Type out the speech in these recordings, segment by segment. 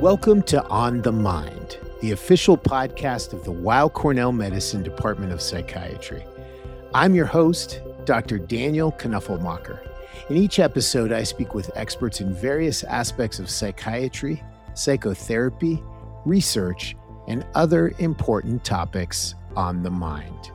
Welcome to On the Mind, the official podcast of the Weill Cornell Medicine Department of Psychiatry. I'm your host, Dr. Daniel Knuffelmacher. In each episode, I speak with experts in various aspects of psychiatry, psychotherapy, research, and other important topics on the mind.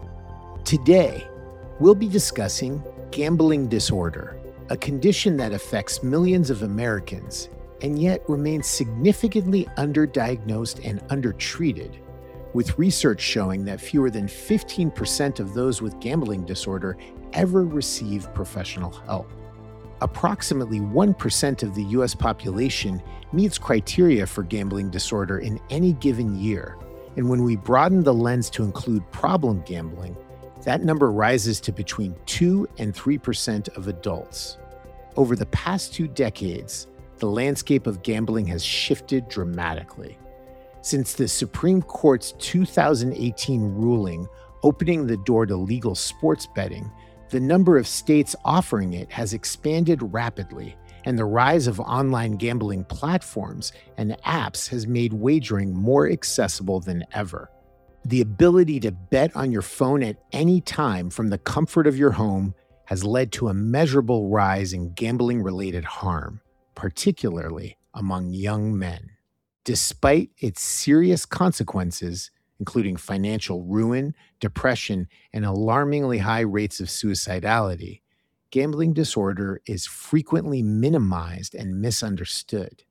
Today, we'll be discussing gambling disorder, a condition that affects millions of Americans and yet remains significantly underdiagnosed and undertreated, with research showing that fewer than 15% of those with gambling disorder ever receive professional help. Approximately 1% of the U.S. population meets criteria for gambling disorder in any given year, and when we broaden the lens to include problem gambling, that number rises to between 2 and 3% of adults. Over the past 2 decades, the landscape of gambling has shifted dramatically. Since the Supreme Court's 2018 ruling opening the door to legal sports betting, the number of states offering it has expanded rapidly, and the rise of online gambling platforms and apps has made wagering more accessible than ever. The ability to bet on your phone at any time from the comfort of your home has led to a measurable rise in gambling-related harm, particularly among young men. Despite its serious consequences, including financial ruin, depression, and alarmingly high rates of suicidality, gambling disorder is frequently minimized and misunderstood.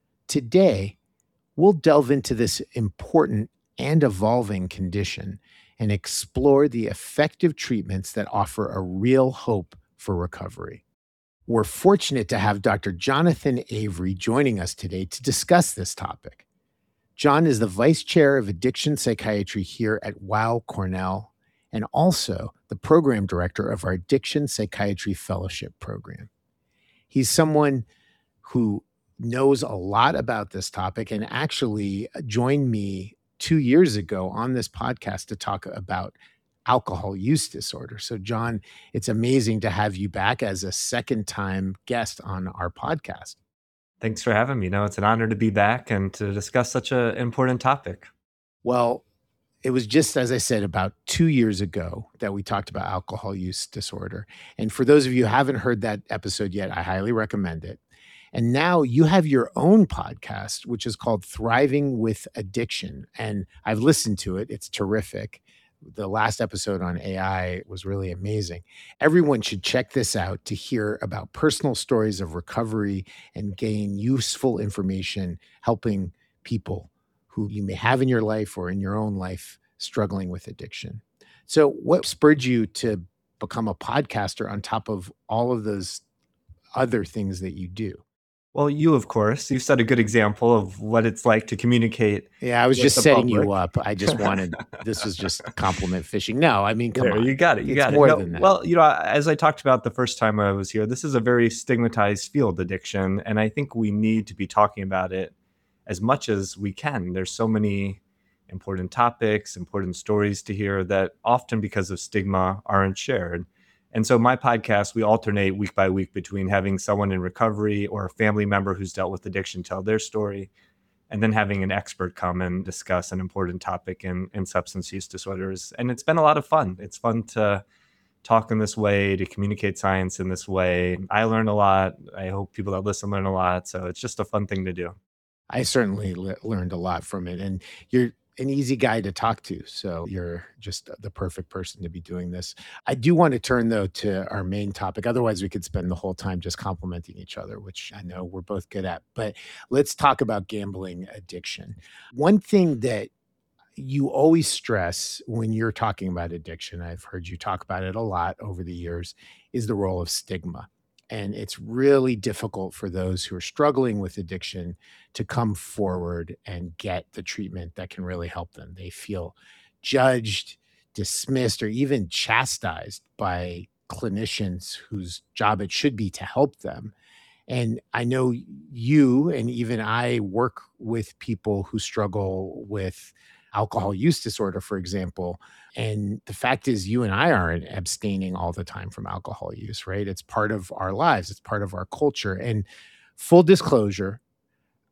Today, we'll delve into this important and evolving condition and explore the effective treatments that offer a real hope for recovery. We're fortunate to have Dr. Jonathan Avery joining us today to discuss this topic. John is the Vice Chair of Addiction Psychiatry here at Weill Cornell and also the Program Director of our Addiction Psychiatry Fellowship Program. He's someone who knows a lot about this topic and actually joined me 2 years ago on this podcast to talk about alcohol use disorder. So, John, it's amazing to have you back as a second-time guest on our podcast. Thanks for having me. It's an honor to be back and to discuss such an important topic. Well, it was just, as I said, about 2 years ago that we talked about alcohol use disorder. And for those of you who haven't heard that episode yet, I highly recommend it. And now you have your own podcast, which is called Thriving with Addiction. And I've listened to it. It's terrific. The last episode on AI was really amazing. Everyone should check this out to hear about personal stories of recovery and gain useful information, helping people who you may have in your life or in your own life struggling with addiction. So what spurred you to become a podcaster on top of all of those other things that you do? Well, of course, you set a good example of what it's like to communicate. Yeah, I was just setting you up. I just wanted, this was just compliment fishing. No, I mean, come on. You got it. You got it. More than that. Well, as I talked about the first time I was here, this is a very stigmatized field, addiction. And I think we need to be talking about it as much as we can. There's so many important topics, important stories to hear that often because of stigma aren't shared. And so my podcast, we alternate week by week between having someone in recovery or a family member who's dealt with addiction tell their story, and then having an expert come and discuss an important topic in substance use disorders. And it's been a lot of fun. It's fun to talk in this way, to communicate science in this way. I learn a lot. I hope people that listen learn a lot. So it's just a fun thing to do. I certainly learned a lot from it. And you're an easy guy to talk to. So you're just the perfect person to be doing this. I do want to turn, though, to our main topic. Otherwise, we could spend the whole time just complimenting each other, which I know we're both good at. But let's talk about gambling addiction. One thing that you always stress when you're talking about addiction, I've heard you talk about it a lot over the years, is the role of stigma. And it's really difficult for those who are struggling with addiction to come forward and get the treatment that can really help them. They feel judged, dismissed, or even chastised by clinicians whose job it should be to help them. And I know you and even I work with people who struggle with alcohol use disorder, for example. And the fact is, you and I aren't abstaining all the time from alcohol use, right? It's part of our lives. It's part of our culture. And full disclosure,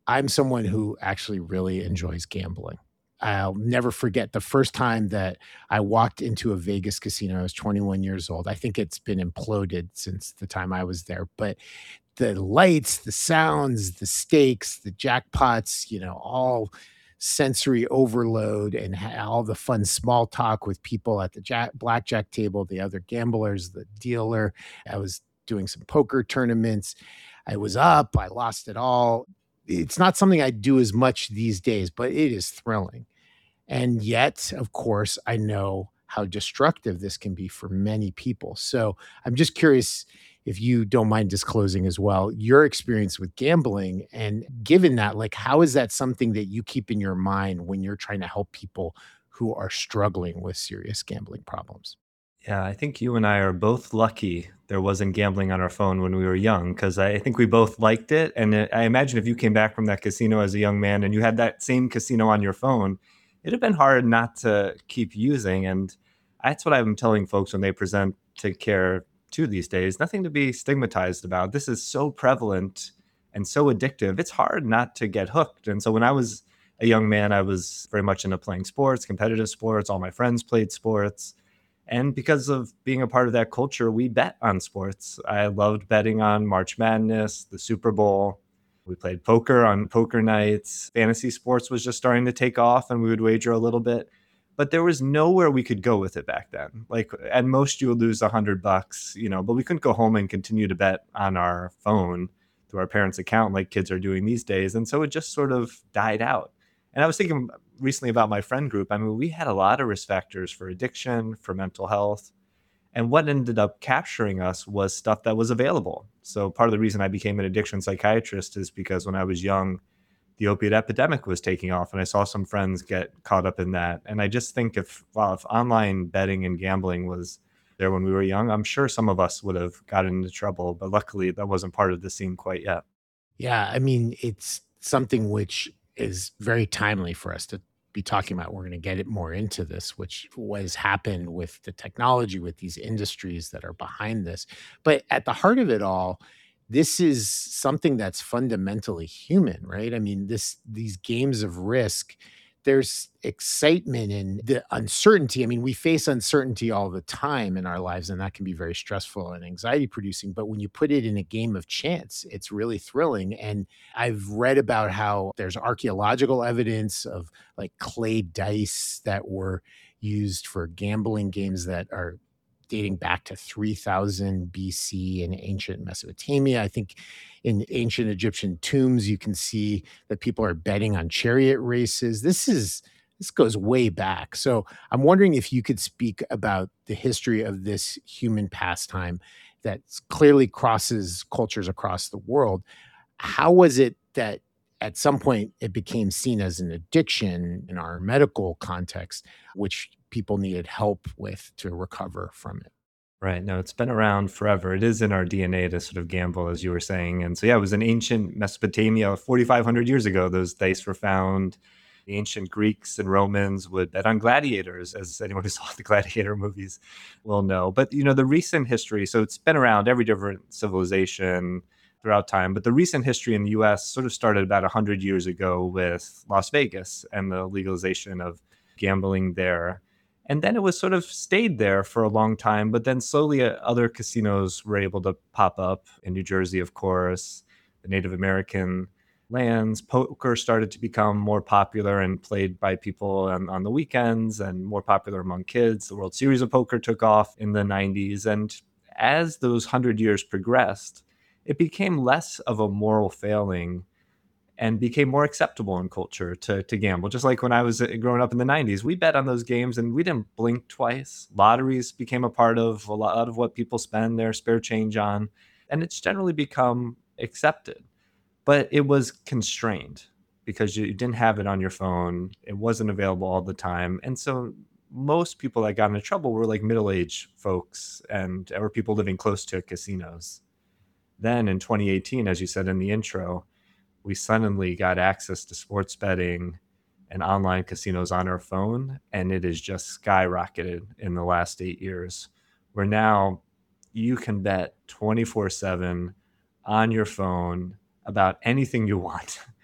I'm someone who actually really enjoys gambling. I'll never forget the first time that I walked into a Vegas casino. I was 21 years old. I think it's been imploded since the time I was there, but the lights, the sounds, the stakes, the jackpots, all sensory overload and all the fun small talk with people at the blackjack table, the other gamblers, the dealer. I was doing some poker tournaments. I was up, I lost it all. It's not something I do as much these days, but it is thrilling. And yet, of course, I know how destructive this can be for many people. So I'm just curious if you don't mind disclosing as well your experience with gambling. And given that, like, how is that something that you keep in your mind when you're trying to help people who are struggling with serious gambling problems? Yeah, I think you and I are both lucky there wasn't gambling on our phone when we were young because I think we both liked it. And I imagine if you came back from that casino as a young man and you had that same casino on your phone, it'd have been hard not to keep using. And that's what I'm telling folks when they present to care too these days. Nothing to be stigmatized about. This is so prevalent and so addictive. It's hard not to get hooked. And so when I was a young man, I was very much into playing sports, competitive sports. All my friends played sports. And because of being a part of that culture, we bet on sports. I loved betting on March Madness, the Super Bowl. We played poker on poker nights. Fantasy sports was just starting to take off and we would wager a little bit. But there was nowhere we could go with it back then. Like at most you would lose $100, but we couldn't go home and continue to bet on our phone through our parents' account like kids are doing these days. And so it just sort of died out. And I was thinking recently about my friend group. I mean, we had a lot of risk factors for addiction, for mental health. And what ended up capturing us was stuff that was available. So part of the reason I became an addiction psychiatrist is because when I was young, the opiate epidemic was taking off and I saw some friends get caught up in that. And I just think if online betting and gambling was there when we were young, I'm sure some of us would have gotten into trouble, but luckily that wasn't part of the scene quite yet. Yeah, I mean, it's something which is very timely for us to be talking about. We're going to get it more into this, which was happened with the technology, with these industries that are behind this. But at the heart of it all, this is something that's fundamentally human, right? I mean, these games of risk, there's excitement and the uncertainty. I mean, we face uncertainty all the time in our lives, and that can be very stressful and anxiety producing. But when you put it in a game of chance, it's really thrilling. And I've read about how there's archaeological evidence of like clay dice that were used for gambling games that are dating back to 3000 BC in ancient Mesopotamia. I think in ancient Egyptian tombs, you can see that people are betting on chariot races. This goes way back. So I'm wondering if you could speak about the history of this human pastime that clearly crosses cultures across the world. How was it that at some point it became seen as an addiction in our medical context, which people needed help with to recover from it? Right. No, it's been around forever. It is in our DNA to sort of gamble, as you were saying. And so, yeah, it was in ancient Mesopotamia 4,500 years ago. Those dice were found. The ancient Greeks and Romans would bet on gladiators, as anyone who saw the gladiator movies will know. But, the recent history, so it's been around every different civilization throughout time. But the recent history in the US sort of started about 100 years ago with Las Vegas and the legalization of gambling there. And then it was sort of stayed there for a long time, but then slowly other casinos were able to pop up in New Jersey, of course, the Native American lands. Poker started to become more popular and played by people on the weekends and more popular among kids. The World Series of Poker took off in the 90s. And as those 100 years progressed, it became less of a moral failing and became more acceptable in culture to gamble. Just like when I was growing up in the 90s, we bet on those games and we didn't blink twice. Lotteries became a part of a lot of what people spend their spare change on, and it's generally become accepted. But it was constrained because you didn't have it on your phone. It wasn't available all the time. And so most people that got into trouble were like middle-aged folks and or people living close to casinos. Then in 2018, as you said in the intro, we suddenly got access to sports betting and online casinos on our phone, and it has just skyrocketed in the last 8 years. Where now you can bet 24/7 on your phone about anything you want.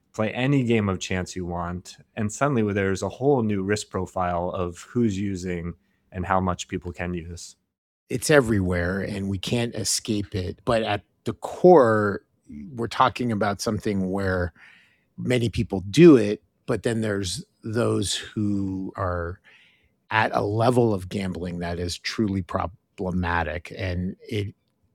play any game of chance you want. And suddenly there's a whole new risk profile of who's using and how much people can use. It's everywhere and we can't escape it. But at the core, we're talking about something where many people do it, but then there's those who are at a level of gambling that is truly problematic. And it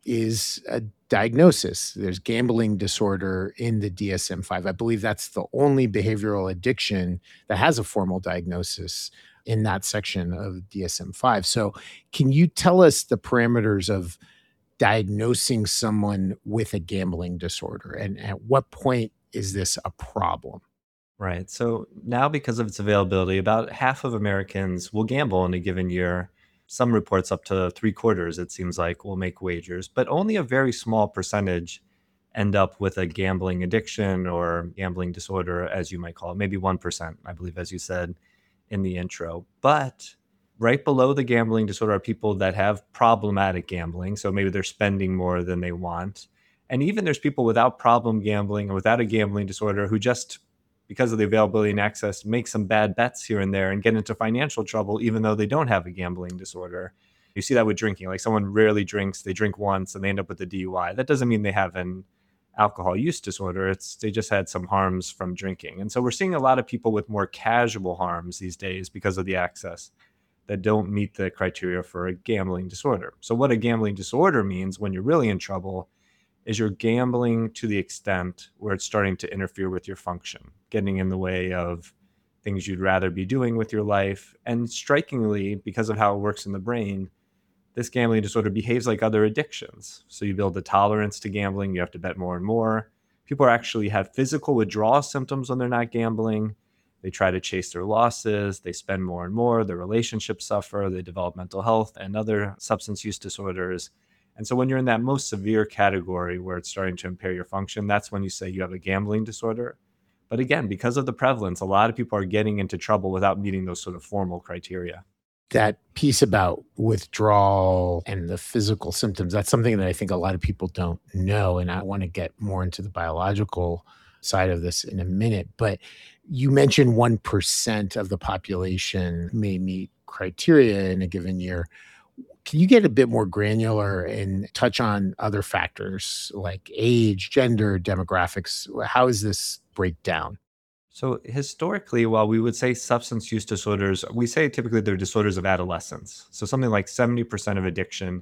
is a diagnosis. There's gambling disorder in the DSM 5. I believe that's the only behavioral addiction that has a formal diagnosis in that section of DSM 5. So, can you tell us the parameters of diagnosing someone with a gambling disorder? And at what point is this a problem? Right. So now, because of its availability, about half of Americans will gamble in a given year. Some reports up to three quarters, it seems like, will make wagers, but only a very small percentage end up with a gambling addiction or gambling disorder, as you might call it. Maybe 1%, I believe, as you said in the intro. But right below the gambling disorder are people that have problematic gambling. So maybe they're spending more than they want. And even there's people without problem gambling or without a gambling disorder who just, because of the availability and access, make some bad bets here and there and get into financial trouble, even though they don't have a gambling disorder. You see that with drinking. Like someone rarely drinks, they drink once and they end up with a DUI. That doesn't mean they have an alcohol use disorder. It's they just had some harms from drinking. And so we're seeing a lot of people with more casual harms these days because of the access that don't meet the criteria for a gambling disorder. So what a gambling disorder means when you're really in trouble is you're gambling to the extent where it's starting to interfere with your function, getting in the way of things you'd rather be doing with your life. And strikingly, because of how it works in the brain, this gambling disorder behaves like other addictions. So you build a tolerance to gambling, you have to bet more and more. People actually have physical withdrawal symptoms when they're not gambling. They try to chase their losses, they spend more and more, their relationships suffer, they develop mental health and other substance use disorders. And so when you're in that most severe category where it's starting to impair your function, that's when you say you have a gambling disorder. But again, because of the prevalence, a lot of people are getting into trouble without meeting those sort of formal criteria. That piece about withdrawal and the physical symptoms, that's something that I think a lot of people don't know. And I want to get more into the biological side of this in a minute. But you mentioned 1% of the population may meet criteria in a given year. Can you get a bit more granular and touch on other factors like age, gender, demographics? How does this break down? So historically, while we would say substance use disorders, we say typically they're disorders of adolescence. So something like 70% of addiction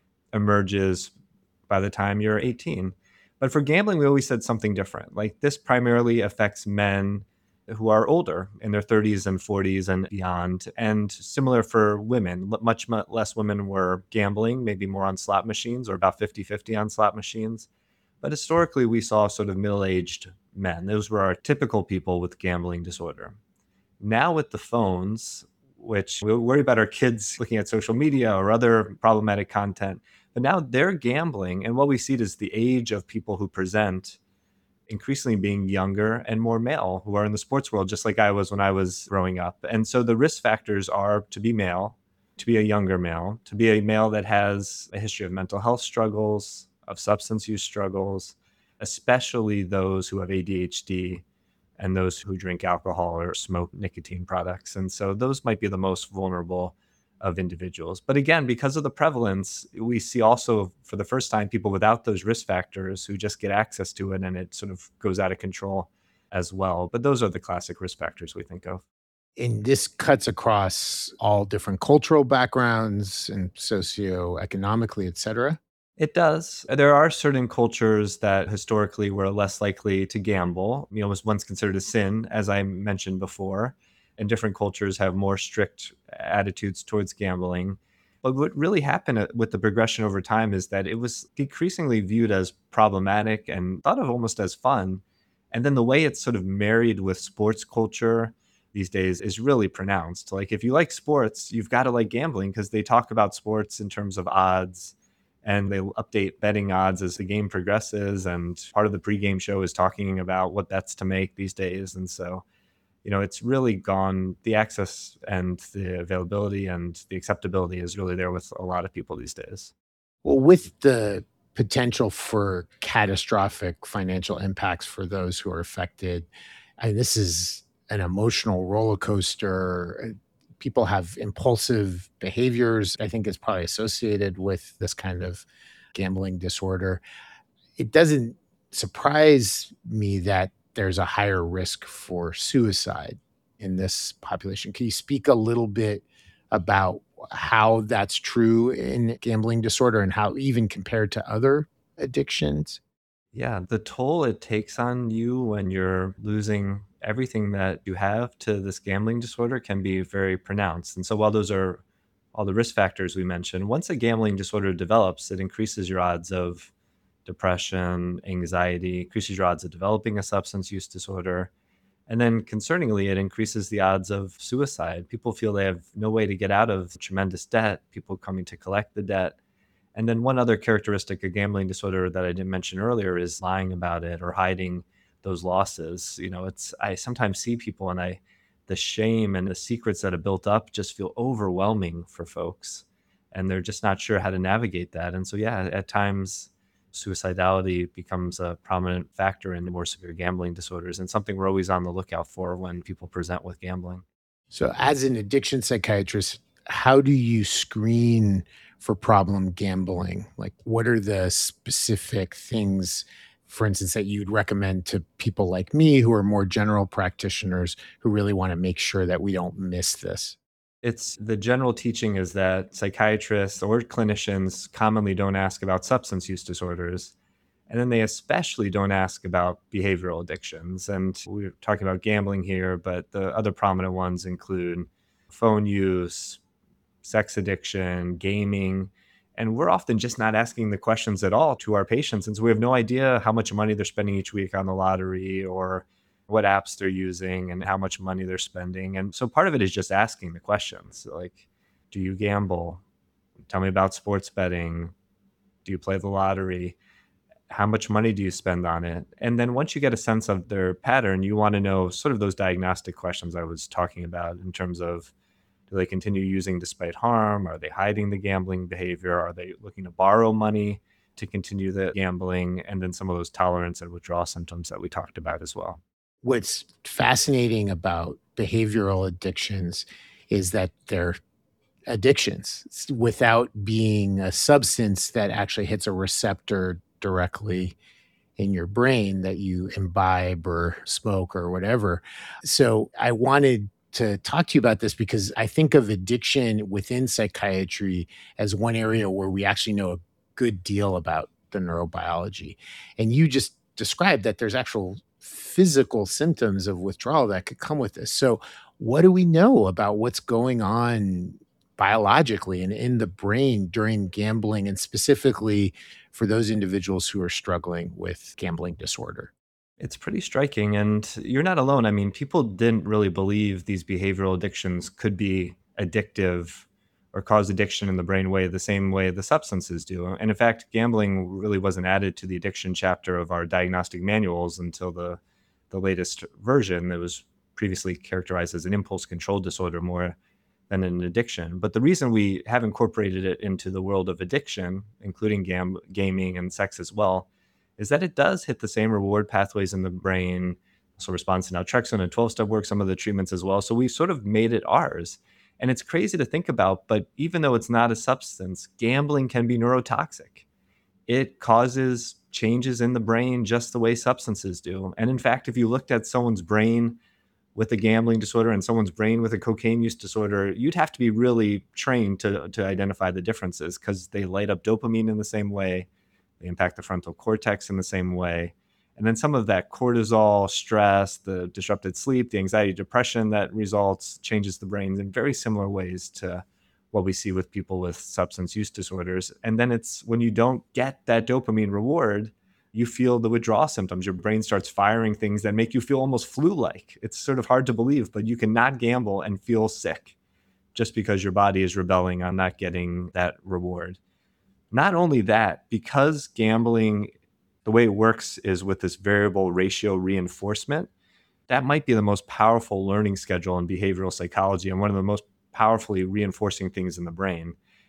emerges by the time you're 18. But for gambling, we always said something different. Like this primarily affects men who are older in their 30s and 40s and beyond. And similar for women, less women were gambling, maybe more on slot machines or about 50-50 on slot machines. But historically, we saw sort of middle aged men. Those were our typical people with gambling disorder. Now, with the phones, which we worry about our kids looking at social media or other problematic content, but now they're gambling. And what we see is the age of people who present increasingly being younger and more male who are in the sports world, just like I was when I was growing up. And so the risk factors are to be male, to be a younger male, to be a male that has a history of mental health struggles, of substance use struggles, especially those who have ADHD and those who drink alcohol or smoke nicotine products. And so those might be the most vulnerable of individuals. But again, because of the prevalence, we see also for the first time people without those risk factors who just get access to it and it sort of goes out of control as well. But those are the classic risk factors we think of. And this cuts across all different cultural backgrounds and socioeconomically, et cetera. It does. There are certain cultures that historically were less likely to gamble. You know, it was once considered a sin, as I mentioned before, and different cultures have more strict attitudes towards gambling. But what really happened with the progression over time is that it was decreasingly viewed as problematic and thought of almost as fun. And then the way it's sort of married with sports culture these days is really pronounced. Like if you like sports, you've got to like gambling because they talk about sports in terms of odds and they update betting odds as the game progresses. And part of the pregame show is talking about what bets to make these days. And so, you know, it's really gone, the access and the availability and the acceptability is really there with a lot of people these days. Well, with the potential for catastrophic financial impacts for those who are affected. And this is an emotional roller coaster. People have impulsive behaviors. I think it's probably associated with this kind of gambling disorder. It doesn't surprise me that there's a higher risk for suicide in this population. Can you speak a little bit about how that's true in gambling disorder and how even compared to other addictions? Yeah, the toll it takes on you when you're losing everything that you have to this gambling disorder can be very pronounced. And so, while those are all the risk factors we mentioned, once a gambling disorder develops, it increases your odds of depression, anxiety, increases your odds of developing a substance use disorder. And then, concerningly, it increases the odds of suicide. People feel they have no way to get out of tremendous debt, people coming to collect the debt. And then one other characteristic of gambling disorder that I didn't mention earlier is lying about it or hiding those losses. It's I sometimes see people and the shame and the secrets that have built up just feel overwhelming for folks. And they're just not sure how to navigate that. And so yeah, at times suicidality becomes a prominent factor in the more severe gambling disorders and something we're always on the lookout for when people present with gambling. So, as an addiction psychiatrist, how do you screen for problem gambling? Like, what are the specific things, for instance, that you'd recommend to people like me who are more general practitioners who really want to make sure that we don't miss this? It's the general teaching is that psychiatrists or clinicians commonly don't ask about substance use disorders. And then they especially don't ask about behavioral addictions. And we're talking about gambling here, but the other prominent ones include phone use, sex addiction, gaming. And we're often just not asking the questions at all to our patients. And so we have no idea how much money they're spending each week on the lottery or what apps they're using and how much money they're spending. And so part of it is just asking the questions like, do you gamble? Tell me about sports betting. Do you play the lottery? How much money do you spend on it? And then once you get a sense of their pattern, you want to know sort of those diagnostic questions I was talking about in terms of, do they continue using despite harm? Are they hiding the gambling behavior? Are they looking to borrow money to continue the gambling? And then some of those tolerance and withdrawal symptoms that we talked about as well. What's fascinating about behavioral addictions is that they're addictions without being a substance that actually hits a receptor directly in your brain that you imbibe or smoke or whatever. So I wanted to talk to you about this because I think of addiction within psychiatry as one area where we actually know a good deal about the neurobiology. And you just described that there's actual physical symptoms of withdrawal that could come with this. So what do we know about what's going on biologically and in the brain during gambling, and specifically for those individuals who are struggling with gambling disorder? It's pretty striking. And you're not alone. I mean, people didn't really believe these behavioral addictions could be addictive or cause addiction in the brain way the same way the substances do. And in fact, gambling really wasn't added to the addiction chapter of our diagnostic manuals until the latest version that was previously characterized as an impulse control disorder more than an addiction. But the reason we have incorporated it into the world of addiction, including gaming and sex as well, is that it does hit the same reward pathways in the brain. So responds to naltrexone and 12-step work, some of the treatments as well. So we sort of made it ours. And it's crazy to think about, but even though it's not a substance, gambling can be neurotoxic. It causes changes in the brain just the way substances do. And in fact, if you looked at someone's brain with a gambling disorder and someone's brain with a cocaine use disorder, you'd have to be really trained to identify the differences because they light up dopamine in the same way. They impact the frontal cortex in the same way. And then some of that cortisol, stress, the disrupted sleep, the anxiety, depression that results changes the brain in very similar ways to what we see with people with substance use disorders. And then it's when you don't get that dopamine reward, you feel the withdrawal symptoms. Your brain starts firing things that make you feel almost flu-like. It's sort of hard to believe, but you cannot gamble and feel sick just because your body is rebelling on not getting that reward. Not only that, because gambling, the way it works is with this variable ratio reinforcement, that might be the most powerful learning schedule in behavioral psychology and one of the most powerfully reinforcing things in the brain.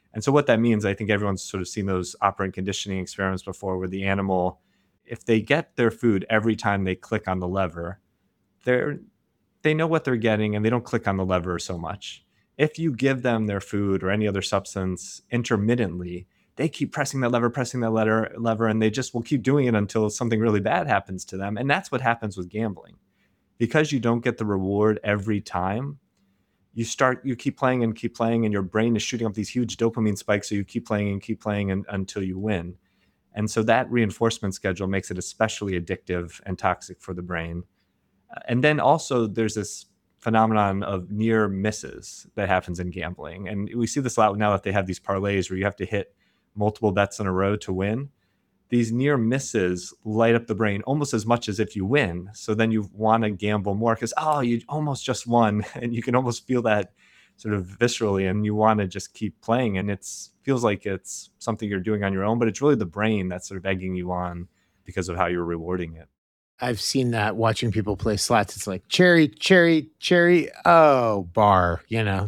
And so what that means, I think everyone's sort of seen those operant conditioning experiments before where the animal, if they get their food every time they click on the lever, they're they know what they're getting and they don't click on the lever so much. If you give them their food or any other substance intermittently, they keep pressing that lever, and they just will keep doing it until something really bad happens to them. And that's what happens with gambling. Because you don't get the reward every time, you keep playing and keep playing, and your brain is shooting up these huge dopamine spikes. So you keep playing until you win. And so that reinforcement schedule makes it especially addictive and toxic for the brain. And then also there's this phenomenon of near misses that happens in gambling. And we see this a lot now that they have these parlays where you have to hit multiple bets in a row to win. These near misses light up the brain almost as much as if you win. So then you want to gamble more because, oh, you almost just won. And you can almost feel that sort of viscerally, and you want to just keep playing. And it feels like it's something you're doing on your own, but it's really the brain that's sort of egging you on because of how you're rewarding it. I've seen that watching people play slots. It's like cherry, cherry, cherry. Oh, bar,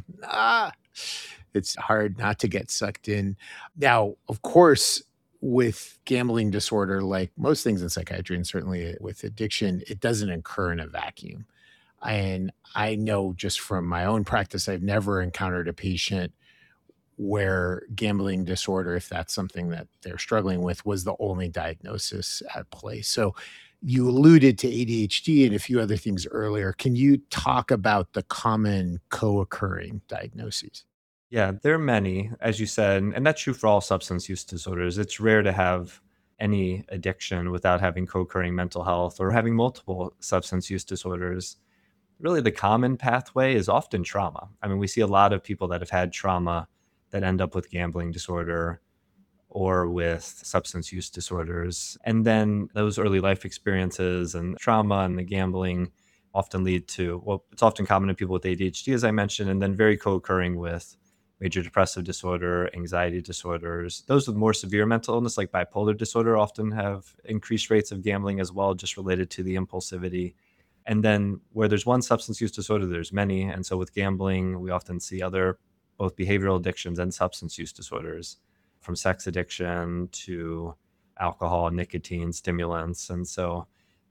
it's hard not to get sucked in. Now, of course, with gambling disorder, like most things in psychiatry and certainly with addiction, it doesn't occur in a vacuum. And I know just from my own practice, I've never encountered a patient where gambling disorder, if that's something that they're struggling with, was the only diagnosis at play. So you alluded to ADHD and a few other things earlier. Can you talk about the common co-occurring diagnoses? Yeah, there are many, as you said, and that's true for all substance use disorders. It's rare to have any addiction without having co-occurring mental health or having multiple substance use disorders. Really, the common pathway is often trauma. I mean, we see a lot of people that have had trauma that end up with gambling disorder or with substance use disorders. And then those early life experiences and trauma and the gambling often lead to, well, it's often common in people with ADHD, as I mentioned, and then very co occurring with major depressive disorder, anxiety disorders. Those with more severe mental illness, like bipolar disorder, often have increased rates of gambling as well, just related to the impulsivity. And then where there's one substance use disorder, there's many. And so with gambling, we often see other both behavioral addictions and substance use disorders, from sex addiction to alcohol, nicotine, stimulants. And so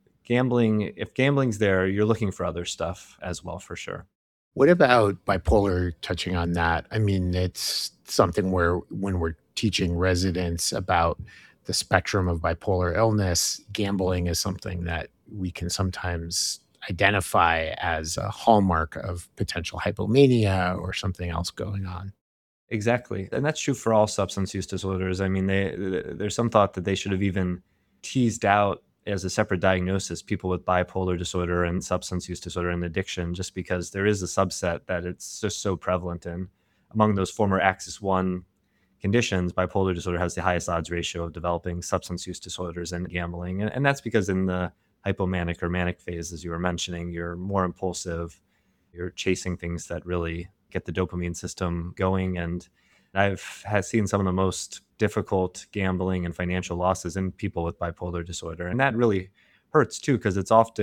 if gambling's there, you're looking for other stuff as well, for sure. What about bipolar, touching on that? I mean, it's something where when we're teaching residents about the spectrum of bipolar illness, gambling is something that we can sometimes identify as a hallmark of potential hypomania or something else going on. Exactly. And that's true for all substance use disorders. I mean, there's some thought that they should have even teased out as a separate diagnosis people with bipolar disorder and substance use disorder and addiction, just because there is a subset that it's just so prevalent in. Among those former Axis 1 conditions, bipolar disorder has the highest odds ratio of developing substance use disorders and gambling. And that's because in the hypomanic or manic phase, as you were mentioning, you're more impulsive, you're chasing things that really get the dopamine system going. And seen some of the most difficult gambling and financial losses in people with bipolar disorder. And that really hurts too, because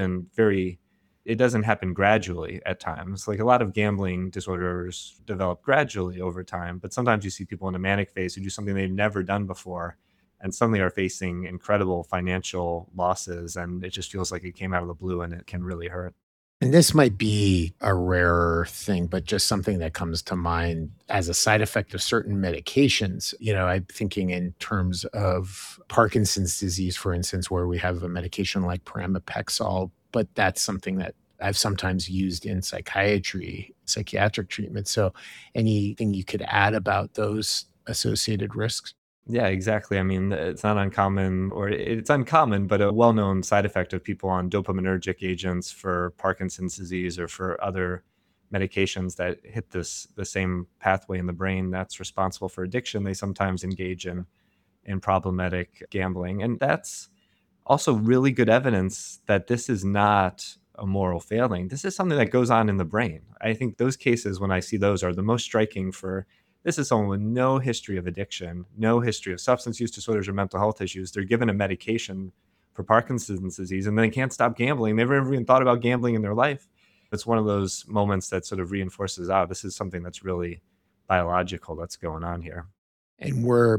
it doesn't happen gradually at times. Like a lot of gambling disorders develop gradually over time, but sometimes you see people in a manic phase who do something they've never done before and suddenly are facing incredible financial losses. And it just feels like it came out of the blue, and it can really hurt. And this might be a rarer thing, but just something that comes to mind as a side effect of certain medications. I'm thinking in terms of Parkinson's disease, for instance, where we have a medication like pramipexole, but that's something that I've sometimes used in psychiatric treatment. So anything you could add about those associated risks? Yeah, exactly. I mean, it's not uncommon, or it's uncommon, but a well known side effect of people on dopaminergic agents for Parkinson's disease or for other medications that hit the same pathway in the brain that's responsible for addiction. They sometimes engage in problematic gambling. And that's also really good evidence that this is not a moral failing. This is something that goes on in the brain. I think those cases, when I see those, are the most striking. For this is someone with no history of addiction, no history of substance use disorders or mental health issues. They're given a medication for Parkinson's disease, and they can't stop gambling. They've never even thought about gambling in their life. It's one of those moments that sort of reinforces, this is something that's really biological that's going on here. And we're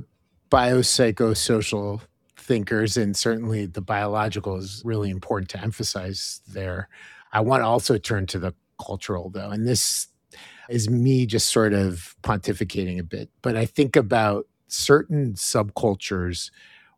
biopsychosocial thinkers, and certainly the biological is really important to emphasize there. I want to also turn to the cultural, though, and this is me just sort of pontificating a bit, but I think about certain subcultures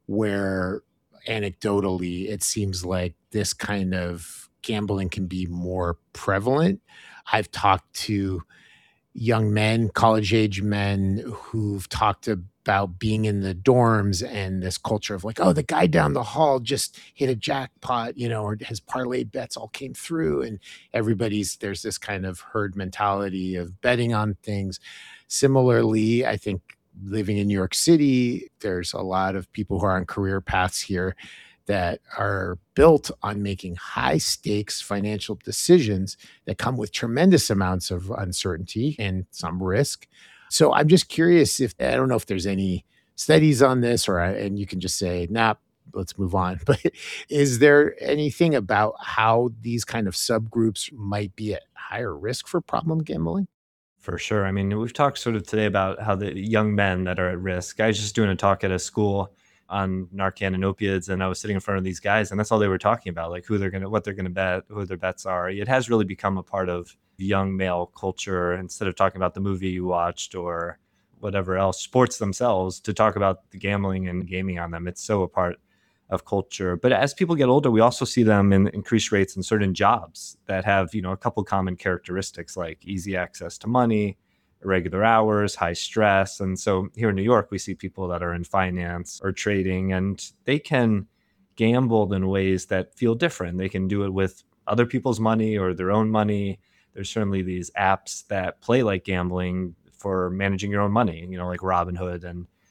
where anecdotally it seems like this kind of gambling can be more prevalent. I've talked to young men, college age men who've talked about being in the dorms and this culture of like, oh, the guy down the hall just hit a jackpot, or his parlay bets all came through. And there's this kind of herd mentality of betting on things. Similarly, I think living in New York City, there's a lot of people who are on career paths here that are built on making high stakes financial decisions that come with tremendous amounts of uncertainty and some risk. So I'm just curious if I don't know if there's any studies on this and you can just say, nah, let's move on. But is there anything about how these kind of subgroups might be at higher risk for problem gambling? For sure. I mean, we've talked sort of today about how the young men that are at risk. I was just doing a talk at a school on Narcan and opiates, and I was sitting in front of these guys, and that's all they were talking about, like what they're gonna bet, who their bets are. It has really become a part of young male culture instead of talking about the movie you watched or whatever else, sports themselves, to talk about the gambling and gaming on them. It's so a part of culture. But as people get older, we also see them in increased rates in certain jobs that have, a couple common characteristics like easy access to money, irregular hours, high stress. And so here in New York, we see people that are in finance or trading, and they can gamble in ways that feel different. They can do it with other people's money or their own money. There's certainly these apps that play like gambling for managing your own money, like Robinhood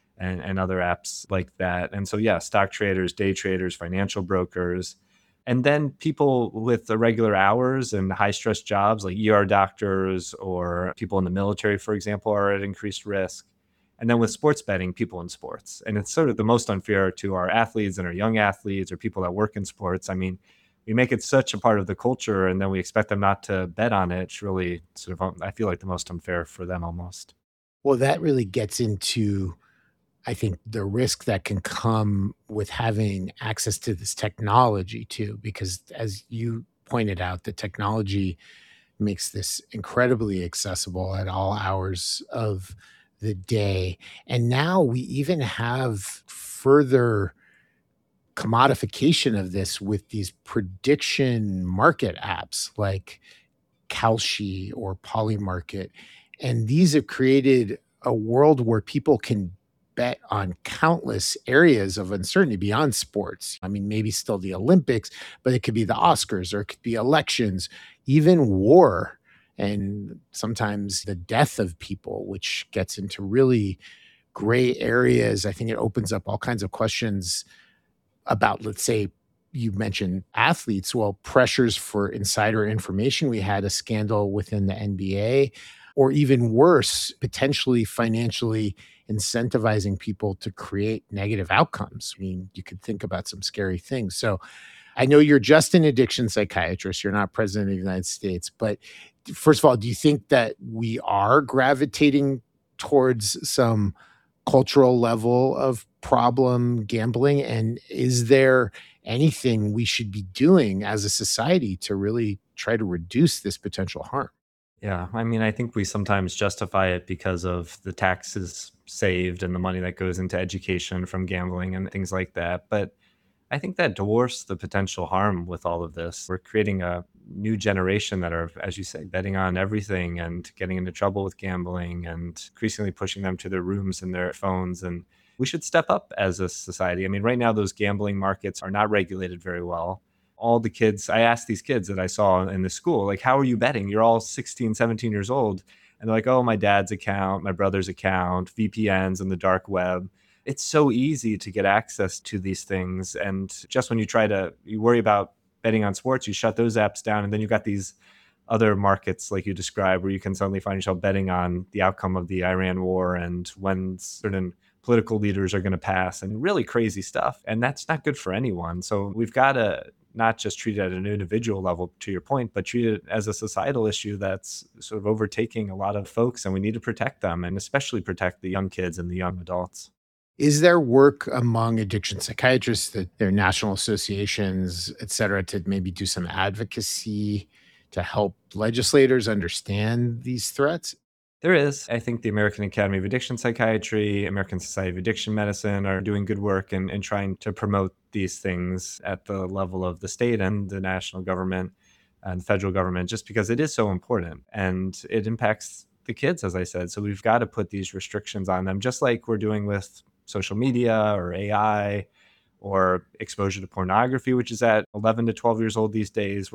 and other apps like that. And so, yeah, stock traders, day traders, financial brokers, and then people with irregular hours and high stress jobs like ER doctors or people in the military, for example, are at increased risk. And then with sports betting, people in sports. And it's sort of the most unfair to our athletes and our young athletes or people that work in sports. I mean, we make it such a part of the culture and then we expect them not to bet on it. It's really sort of, I feel like, the most unfair for them almost. Well, that really gets into I think the risk that can come with having access to this technology too, because as you pointed out, the technology makes this incredibly accessible at all hours of the day. And now we even have further commodification of this with these prediction market apps like Kalshi or Polymarket. And these have created a world where people can bet on countless areas of uncertainty beyond sports. I mean, maybe still the Olympics, but it could be the Oscars or it could be elections, even war, and sometimes the death of people, which gets into really gray areas. I think it opens up all kinds of questions about, let's say, you mentioned athletes. Well, pressures for insider information. We had a scandal within the NBA, or even worse, potentially financially incentivizing people to create negative outcomes. I mean, you could think about some scary things. So I know you're just an addiction psychiatrist, you're not president of the United States, but first of all, do you think that we are gravitating towards some cultural level of problem gambling? And is there anything we should be doing as a society to really try to reduce this potential harm? Yeah, I mean, I think we sometimes justify it because of the taxes saved and the money that goes into education from gambling and things like that. But I think that dwarfs the potential harm with all of this. We're creating a new generation that are, as you say, betting on everything and getting into trouble with gambling and increasingly pushing them to their rooms and their phones. And we should step up as a society. I mean, right now, those gambling markets are not regulated very well. All the kids, I asked these kids that I saw in the school, like, how are you betting? You're all 16, 17 years old. And they're like, oh, my dad's account, my brother's account, VPNs and the dark web. It's so easy to get access to these things. And just when you worry about betting on sports, you shut those apps down. And then you've got these other markets, like you described, where you can suddenly find yourself betting on the outcome of the Iran war and when certain political leaders are going to pass and really crazy stuff. And that's not good for anyone. So we've got to not just treat it at an individual level, to your point, but treat it as a societal issue that's sort of overtaking a lot of folks, and we need to protect them, and especially protect the young kids and the young adults. Is there work among addiction psychiatrists, that their national associations, et cetera, to maybe do some advocacy to help legislators understand these threats? There is. I think the American Academy of Addiction Psychiatry, American Society of Addiction Medicine are doing good work in trying to promote these things at the level of the state and the national government and the federal government, just because it is so important and it impacts the kids, as I said. So we've got to put these restrictions on them, just like we're doing with social media or AI or exposure to pornography, which is at 11 to 12 years old these days.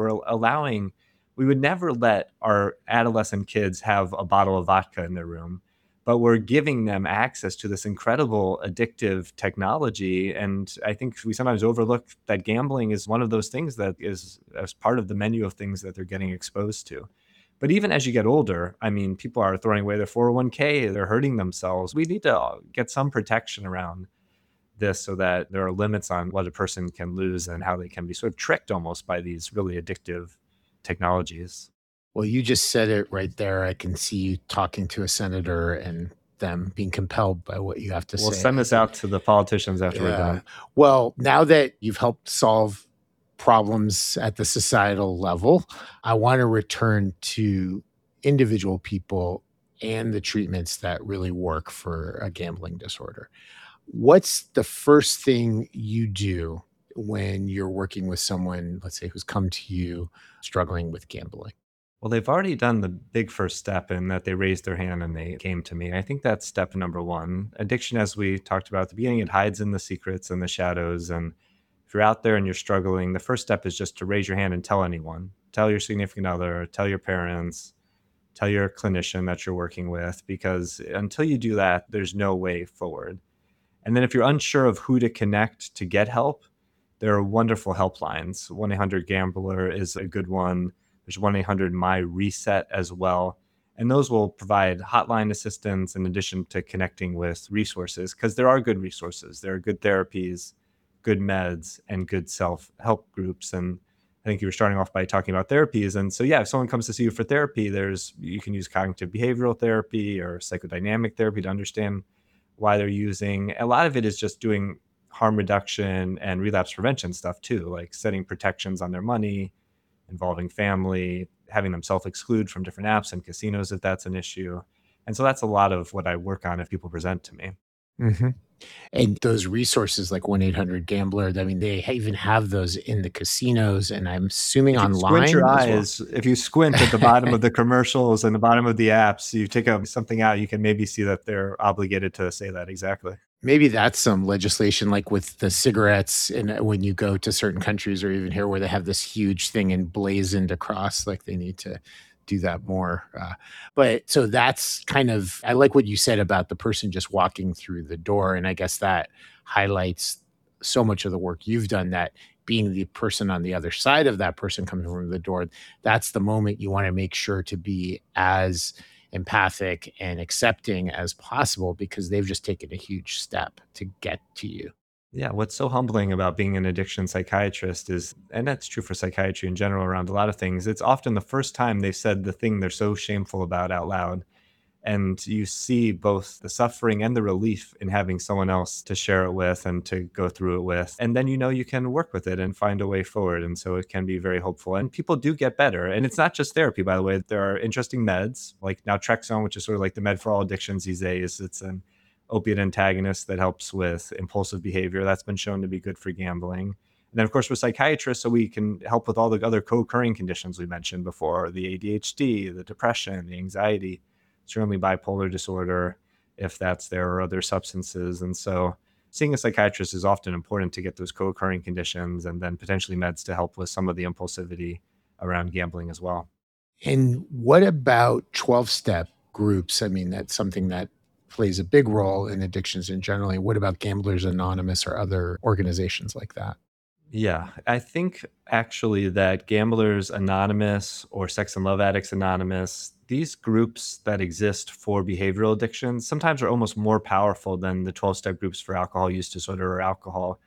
We would never let our adolescent kids have a bottle of vodka in their room, but we're giving them access to this incredible addictive technology. And I think we sometimes overlook that gambling is one of those things that is as part of the menu of things that they're getting exposed to. But even as you get older, I mean, people are throwing away their 401k, they're hurting themselves. We need to get some protection around this so that there are limits on what a person can lose and how they can be sort of tricked almost by these really addictive technologies. Well, you just said it right there. I can see you talking to a senator and them being compelled by what you have to We'll say. send this out to the politicians after we're Yeah. done. Well, now that you've helped solve problems at the societal level, I want to return to individual people and the treatments that really work for a gambling disorder. What's the first thing you do when you're working with someone, let's say, who's come to you struggling with gambling? Well, they've already done the big first step in that they raised their hand and they came to me. I think that's step number one. Addiction, as we talked about at the beginning, it hides in the secrets and the shadows. And if you're out there and you're struggling, the first step is just to raise your hand and tell anyone. Tell your significant other, tell your parents, tell your clinician that you're working with, because until you do that, there's no way forward. And then if you're unsure of who to connect to get help, there are wonderful helplines. 1-800-GAMBLER is a good one. There's 1-800-MY-RESET as well. And those will provide hotline assistance in addition to connecting with resources, because there are good resources. There are good therapies, good meds, and good self-help groups. And I think you were starting off by talking about therapies. And so, yeah, if someone comes to see you for therapy, you can use cognitive behavioral therapy or psychodynamic therapy to understand why they're using. A lot of it is just doing harm reduction and relapse prevention stuff too, like setting protections on their money, involving family, having them self-exclude from different apps and casinos if that's an issue. And so that's a lot of what I work on if people present to me. Hmm. And those resources like 1-800-GAMBLER, I mean, they even have those in the casinos and I'm assuming If you squint online your as well. eyes, if you squint at the bottom of the commercials and the bottom of the apps, you take something out, you can maybe see that they're obligated to say that exactly. Maybe that's some legislation like with the cigarettes and when you go to certain countries or even here where they have this huge thing emblazoned across, like they need to do that more. But so that's kind of, I like what you said about the person just walking through the door. And I guess that highlights so much of the work you've done, that being the person on the other side of that person coming from the door, that's the moment you want to make sure to be as empathic and accepting as possible because they've just taken a huge step to get to you. Yeah, what's so humbling about being an addiction psychiatrist is, and that's true for psychiatry in general around a lot of things, it's often the first time they've said the thing they're so shameful about out loud. And you see both the suffering and the relief in having someone else to share it with and to go through it with. And then you can work with it and find a way forward. And so it can be very hopeful. And people do get better. And it's not just therapy, by the way. There are interesting meds, like naltrexone, which is sort of like the med for all addictions these days. It's an opiate antagonist that helps with impulsive behavior. That's been shown to be good for gambling. And then, of course, we're psychiatrists, so we can help with all the other co-occurring conditions we mentioned before, the ADHD, the depression, the anxiety, certainly bipolar disorder, if that's there, or other substances. And so seeing a psychiatrist is often important to get those co-occurring conditions and then potentially meds to help with some of the impulsivity around gambling as well. And what about 12-step groups? I mean, that's something that plays a big role in addictions in general. What about Gamblers Anonymous or other organizations like that? Yeah, I think actually that Gamblers Anonymous or Sex and Love Addicts Anonymous, these groups that exist for behavioral addictions sometimes are almost more powerful than the 12-step groups for alcohol use disorder or alcohol,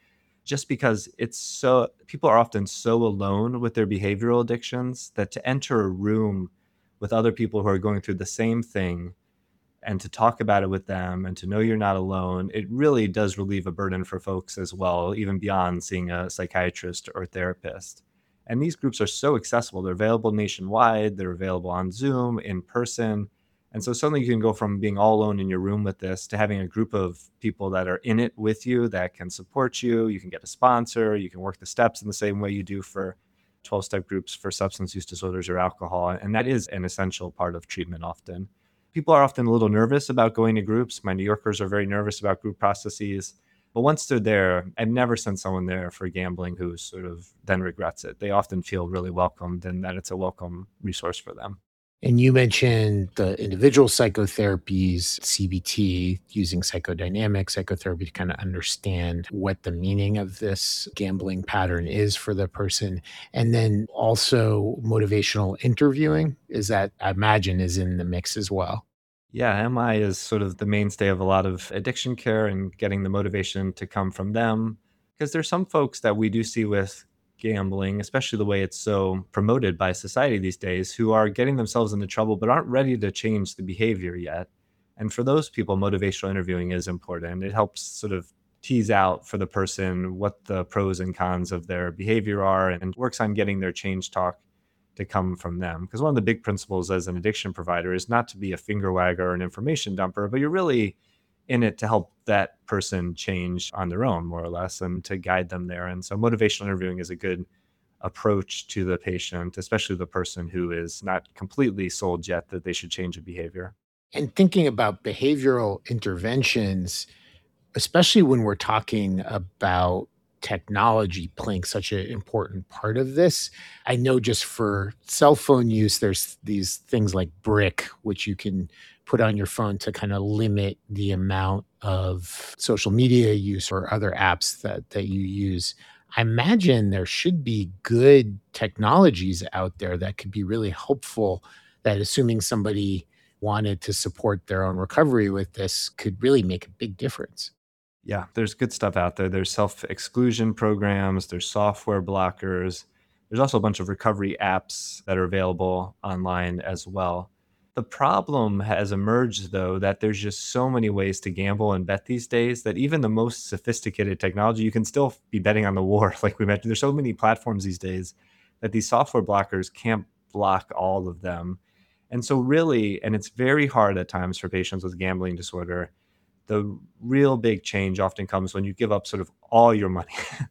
just because people are often so alone with their behavioral addictions that to enter a room with other people who are going through the same thing and to talk about it with them and to know you're not alone, it really does relieve a burden for folks as well, even beyond seeing a psychiatrist or therapist. And these groups are so accessible. They're available nationwide, they're available on Zoom, in person. And so suddenly you can go from being all alone in your room with this to having a group of people that are in it with you that can support you. You can get a sponsor, you can work the steps in the same way you do for 12-step groups for substance use disorders or alcohol. And that is an essential part of treatment often. People are often a little nervous about going to groups. My New Yorkers are very nervous about group processes. But once they're there, I've never sent someone there for gambling who sort of then regrets it. They often feel really welcomed and that it's a welcome resource for them. And you mentioned the individual psychotherapies, CBT, using psychodynamic psychotherapy to kind of understand what the meaning of this gambling pattern is for the person. And then also motivational interviewing is that I imagine is in the mix as well. Yeah, MI is sort of the mainstay of a lot of addiction care and getting the motivation to come from them. Because there's some folks that we do see with gambling, especially the way it's so promoted by society these days, who are getting themselves into trouble but aren't ready to change the behavior yet. And for those people, motivational interviewing is important. It helps sort of tease out for the person what the pros and cons of their behavior are and works on getting their change talk to come from them. Because one of the big principles as an addiction provider is not to be a finger wagger or an information dumper, but you're really in it to help that person change on their own, more or less, and to guide them there. And so motivational interviewing is a good approach to the patient, especially the person who is not completely sold yet that they should change a behavior. And thinking about behavioral interventions, especially when we're talking about technology playing such an important part of this. I know just for cell phone use, there's these things like Brick, which you can put on your phone to kind of limit the amount of social media use or other apps that you use. I imagine there should be good technologies out there that could be really helpful, that assuming somebody wanted to support their own recovery with this could really make a big difference. Yeah, there's good stuff out there. There's self exclusion programs, there's software blockers. There's also a bunch of recovery apps that are available online as well. The problem has emerged, though, that there's just so many ways to gamble and bet these days that even the most sophisticated technology, you can still be betting on the war. Like we mentioned, there's so many platforms these days that these software blockers can't block all of them. And so, really, and it's very hard at times for patients with gambling disorder, the real big change often comes when you give up sort of all your money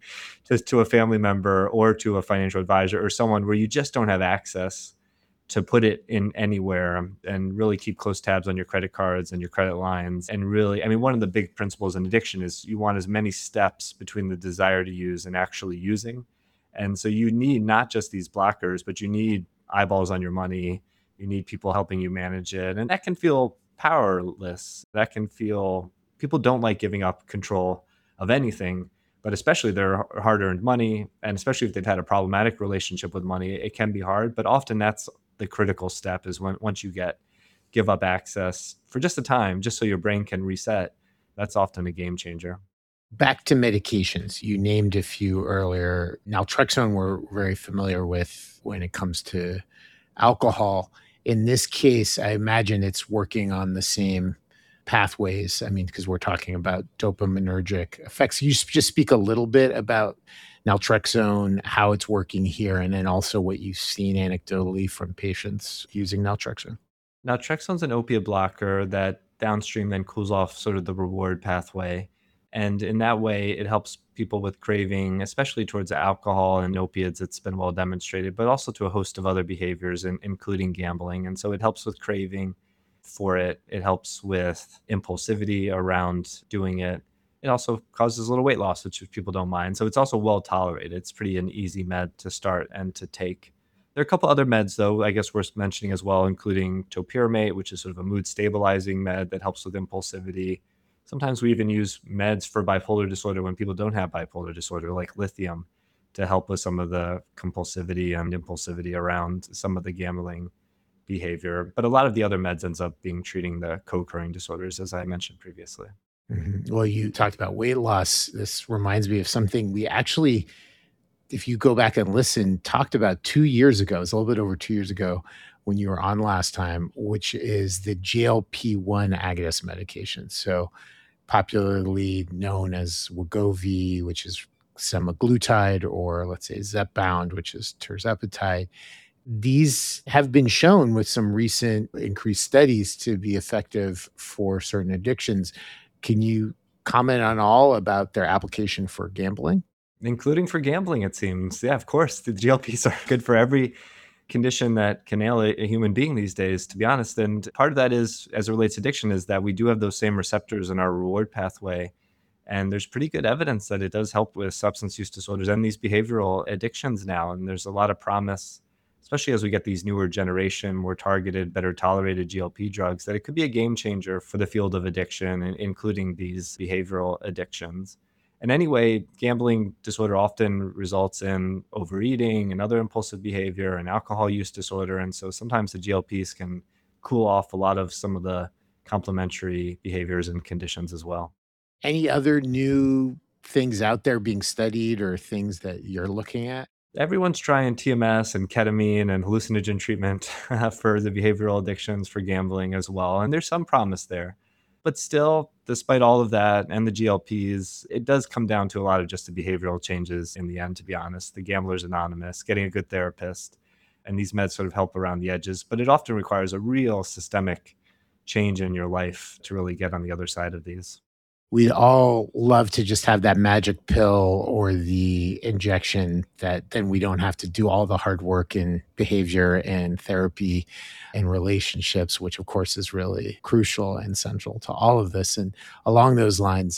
to a family member or to a financial advisor or someone where you just don't have access to put it in anywhere and really keep close tabs on your credit cards and your credit lines. And really, I mean, one of the big principles in addiction is you want as many steps between the desire to use and actually using. And so you need not just these blockers, but you need eyeballs on your money. You need people helping you manage it. And that can feel powerless. That can feel, people don't like giving up control of anything, but especially their hard earned money. And especially if they've had a problematic relationship with money, it can be hard. But often that's the critical step is when once you give up access for just a time, just so your brain can reset, that's often a game changer. Back to medications. You named a few earlier. Naltrexone, we're very familiar with when it comes to alcohol. In this case, I imagine it's working on the same pathways. I mean, because we're talking about dopaminergic effects. You just speak a little bit about naltrexone, how it's working here, and then also what you've seen anecdotally from patients using naltrexone. Now, Trexone's an opiate blocker that downstream then cools off sort of the reward pathway. And in that way, it helps people with craving, especially towards alcohol and opiates. It's been well demonstrated, but also to a host of other behaviors, including gambling. And so it helps with craving for it. It helps with impulsivity around doing it. It also causes a little weight loss, which people don't mind. So it's also well tolerated. It's pretty an easy med to start and to take. There are a couple other meds, though, I guess worth mentioning as well, including topiramate, which is sort of a mood stabilizing med that helps with impulsivity. Sometimes we even use meds for bipolar disorder when people don't have bipolar disorder, like lithium, to help with some of the compulsivity and impulsivity around some of the gambling behavior. But a lot of the other meds ends up being treating the co-occurring disorders, as I mentioned previously. Well, you talked about weight loss. This reminds me of something we actually, if you go back and listen, talked about 2 years ago. It's a little bit over 2 years ago when you were on last time, which is the GLP-1 agonist medication. So popularly known as Wegovy, which is semaglutide, or let's say Zepbound, which is tirzepatide. These have been shown with some recent increased studies to be effective for certain addictions. Can you comment on all about their application for gambling? Including for gambling, it seems. Yeah, of course, the GLPs are good for every condition that can ail a human being these days, to be honest. And part of that is, as it relates to addiction, is that we do have those same receptors in our reward pathway. And there's pretty good evidence that it does help with substance use disorders and these behavioral addictions now. And there's a lot of promise, especially as we get these newer generation, more targeted, better tolerated GLP drugs, that it could be a game changer for the field of addiction, including these behavioral addictions. And anyway, gambling disorder often results in overeating and other impulsive behavior and alcohol use disorder. And so sometimes the GLPs can cool off a lot of some of the complementary behaviors and conditions as well. Any other new things out there being studied or things that you're looking at? Everyone's trying TMS and ketamine and hallucinogen treatment for the behavioral addictions for gambling as well. And there's some promise there. But still, despite all of that and the GLPs, it does come down to a lot of just the behavioral changes in the end, to be honest. The Gambler's Anonymous, getting a good therapist, and these meds sort of help around the edges. But it often requires a real systemic change in your life to really get on the other side of these. We'd all love to just have that magic pill or the injection that then we don't have to do all the hard work in behavior and therapy and relationships, which of course is really crucial and central to all of this. And along those lines,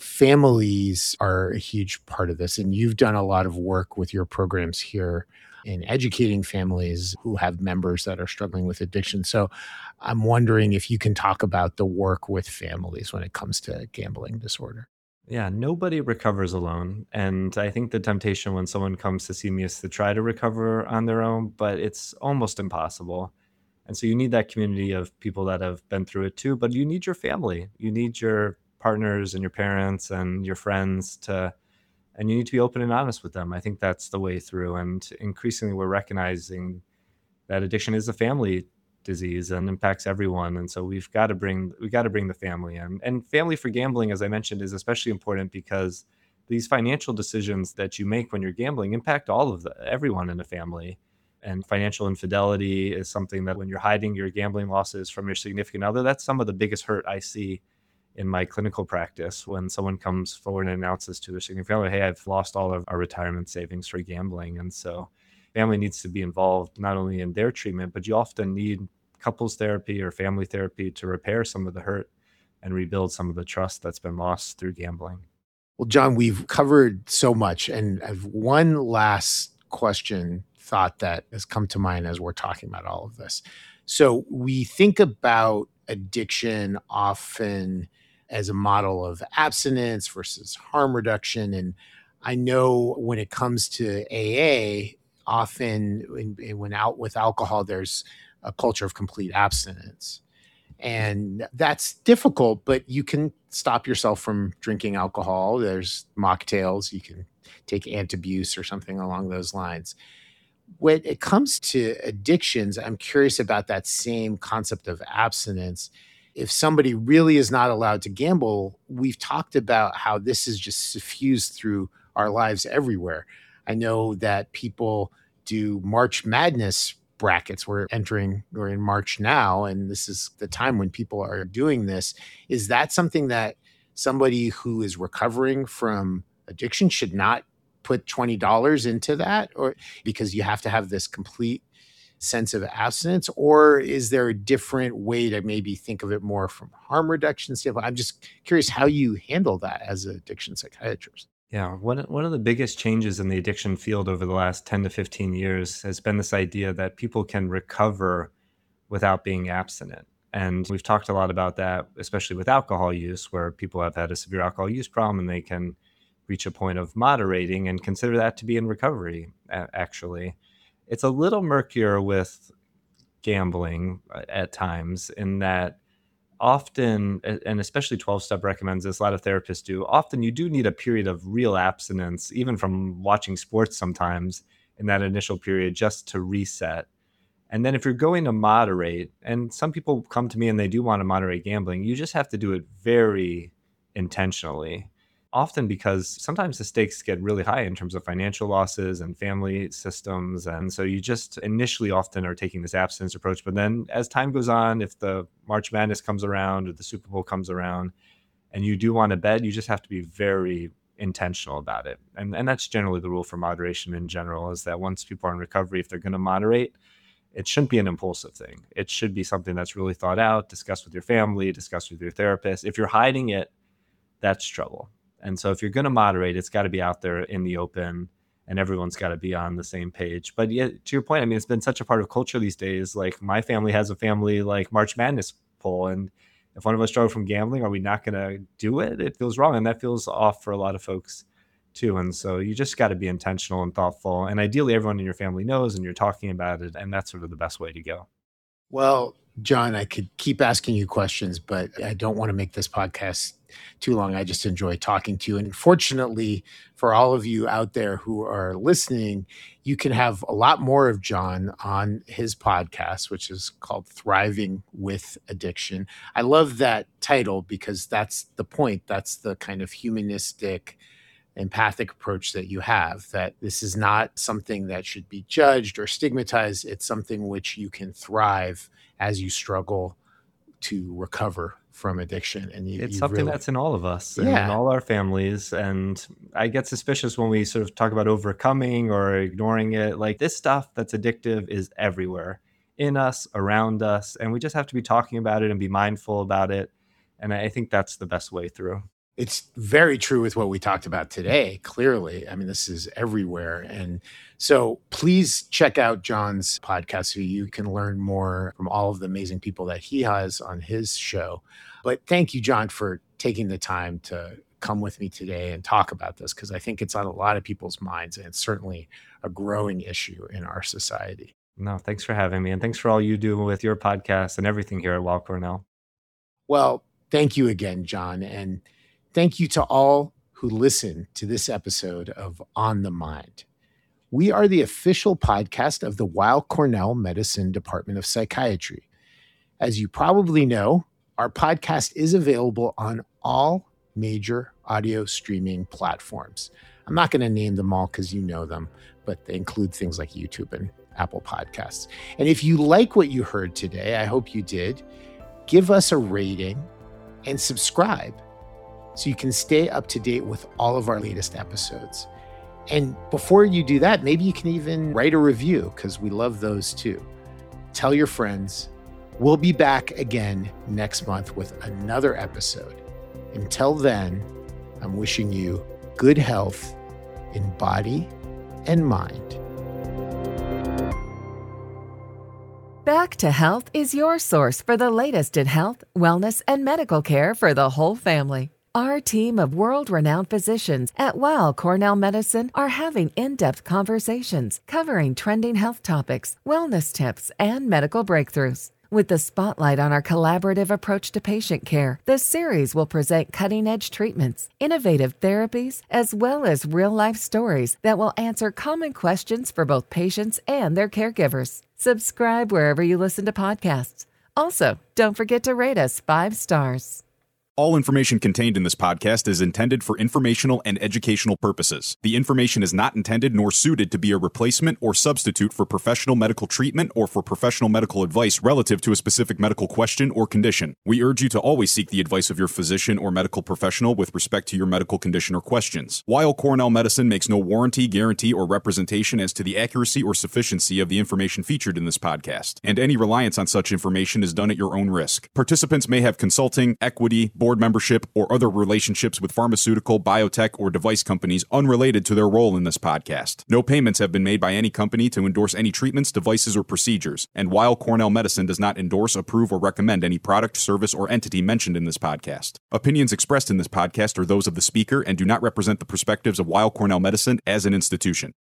families are a huge part of this. And you've done a lot of work with your programs here in educating families who have members that are struggling with addiction. So I'm wondering if you can talk about the work with families when it comes to gambling disorder. Yeah, nobody recovers alone. And I think the temptation when someone comes to see me is to try to recover on their own, but it's almost impossible. And so you need that community of people that have been through it too, but you need your family. You need your partners and your parents and your friends to, and you need to be open and honest with them. I think that's the way through. And increasingly, we're recognizing that addiction is a family disease and impacts everyone. And so we got to bring the family in. And family for gambling, as I mentioned, is especially important because these financial decisions that you make when you're gambling impact all of the everyone in the family. And financial infidelity is something that when you're hiding your gambling losses from your significant other, that's some of the biggest hurt I see in my clinical practice when someone comes forward and announces to their significant other, hey, I've lost all of our retirement savings for gambling. And so family needs to be involved not only in their treatment, but you often need couples therapy or family therapy to repair some of the hurt and rebuild some of the trust that's been lost through gambling. Well, John, we've covered so much, and I've one last question, thought that has come to mind as we're talking about all of this. So we think about addiction often as a model of abstinence versus harm reduction. And I know when it comes to AA, often when out with alcohol, there's a culture of complete abstinence. And that's difficult, but you can stop yourself from drinking alcohol. There's mocktails, you can take Antabuse or something along those lines. When it comes to addictions, I'm curious about that same concept of abstinence. If somebody really is not allowed to gamble, we've talked about how this is just suffused through our lives everywhere. I know that people do March Madness brackets. We're in March now, and this is the time when people are doing this. Is that something that somebody who is recovering from addiction should not put $20 into that, or because you have to have this complete sense of abstinence? Or is there a different way to maybe think of it more from harm reduction standpoint? I'm just curious how you handle that as an addiction psychiatrist. Yeah, one of the biggest changes in the addiction field over the last 10 to 15 years has been this idea that people can recover without being abstinent. And we've talked a lot about that, especially with alcohol use, where people have had a severe alcohol use problem and they can reach a point of moderating and consider that to be in recovery, actually. It's a little murkier with gambling at times in that often, and especially 12-step recommends this, a lot of therapists do, often you do need a period of real abstinence, even from watching sports sometimes in that initial period, just to reset. And then if you're going to moderate, and some people come to me and they do want to moderate gambling, you just have to do it very intentionally. Often because sometimes the stakes get really high in terms of financial losses and family systems. And so you just initially often are taking this abstinence approach. But then as time goes on, if the March Madness comes around or the Super Bowl comes around and you do want to bet, you just have to be very intentional about it. And that's generally the rule for moderation in general, is that once people are in recovery, if they're going to moderate, it shouldn't be an impulsive thing. It should be something that's really thought out, discussed with your family, discussed with your therapist. If you're hiding it, that's trouble. And so if you're going to moderate, it's got to be out there in the open and everyone's got to be on the same page. But yeah, to your point, I mean, it's been such a part of culture these days. Like my family has a family like March Madness poll. And if one of us struggle from gambling, are we not going to do it? It feels wrong. And that feels off for a lot of folks too. And so you just got to be intentional and thoughtful. And ideally everyone in your family knows and you're talking about it. And that's sort of the best way to go. Well, John, I could keep asking you questions, but I don't want to make this podcast too long. I just enjoy talking to you. And fortunately, for all of you out there who are listening, you can have a lot more of John on his podcast, which is called Thriving with Addiction. I love that title because that's the point. That's the kind of humanistic, empathic approach that you have, that this is not something that should be judged or stigmatized. It's something which you can thrive as you struggle to recover from addiction. And it's something that's in all of us and Yeah. in all our families. And I get suspicious when we sort of talk about overcoming or ignoring it. Like this stuff that's addictive is everywhere, in us, around us. And we just have to be talking about it and be mindful about it. And I think that's the best way through. It's very true with what we talked about today, clearly. I mean, this is everywhere. And so please check out John's podcast so you can learn more from all of the amazing people that he has on his show. But thank you, John, for taking the time to come with me today and talk about this, because I think it's on a lot of people's minds and it's certainly a growing issue in our society. No, thanks for having me. And thanks for all you do with your podcast and everything here at Weill Cornell. Well, thank you again, John. And thank you to all who listen to this episode of On the Mind. We are the official podcast of the Weill Cornell Medicine Department of Psychiatry. As you probably know, our podcast is available on all major audio streaming platforms. I'm not going to name them all because you know them, but they include things like YouTube and Apple Podcasts. And if you like what you heard today, I hope you did, give us a rating and subscribe so you can stay up to date with all of our latest episodes. And before you do that, maybe you can even write a review because we love those too. Tell your friends. We'll be back again next month with another episode. Until then, I'm wishing you good health in body and mind. Back to Health is your source for the latest in health, wellness, and medical care for the whole family. Our team of world-renowned physicians at Weill Cornell Medicine are having in-depth conversations covering trending health topics, wellness tips, and medical breakthroughs. With the spotlight on our collaborative approach to patient care, the series will present cutting-edge treatments, innovative therapies, as well as real-life stories that will answer common questions for both patients and their caregivers. Subscribe wherever you listen to podcasts. Also, don't forget to rate us 5 stars. All information contained in this podcast is intended for informational and educational purposes. The information is not intended nor suited to be a replacement or substitute for professional medical treatment or for professional medical advice relative to a specific medical question or condition. We urge you to always seek the advice of your physician or medical professional with respect to your medical condition or questions. Weill Cornell Medicine makes no warranty, guarantee, or representation as to the accuracy or sufficiency of the information featured in this podcast, and any reliance on such information is done at your own risk. Participants may have consulting, equity, board membership, or other relationships with pharmaceutical, biotech, or device companies unrelated to their role in this podcast. No payments have been made by any company to endorse any treatments, devices, or procedures, and Weill Cornell Medicine does not endorse, approve, or recommend any product, service, or entity mentioned in this podcast. Opinions expressed in this podcast are those of the speaker and do not represent the perspectives of Weill Cornell Medicine as an institution.